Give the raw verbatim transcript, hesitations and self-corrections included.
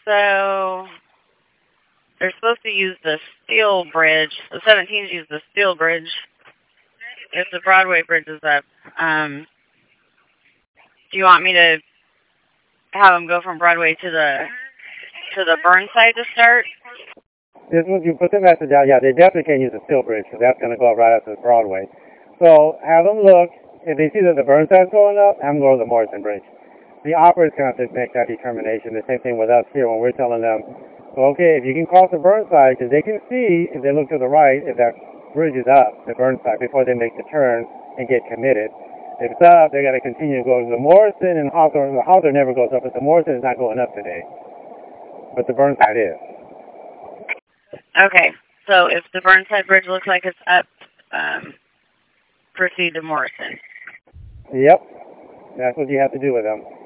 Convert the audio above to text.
So they're supposed to use the steel bridge. The seventeens use the steel bridge. If the Broadway bridge is up, um, do you want me to have them go from Broadway to the to the Burnside to start? This was, you put the message out. Yeah, they definitely can't use the steel bridge because that's going to go up right up to the Broadway. So have them look. If they see that the Burnside's going up, have them go to the Morrison Bridge. The operators kind of make that determination. The same thing with us here when we're telling them, well, okay, if you can cross the Burnside, because they can see if they look to the right if that bridge is up, the Burnside, before they make the turn and get committed. If it's up, they got to continue to go to the Morrison and Hawthorne. The Hawthorne never goes up, but the Morrison is not going up today. But the Burnside is. Okay, so if the Burnside Bridge looks like it's up, um, proceed to Morrison. Yep, that's what you have to do with them.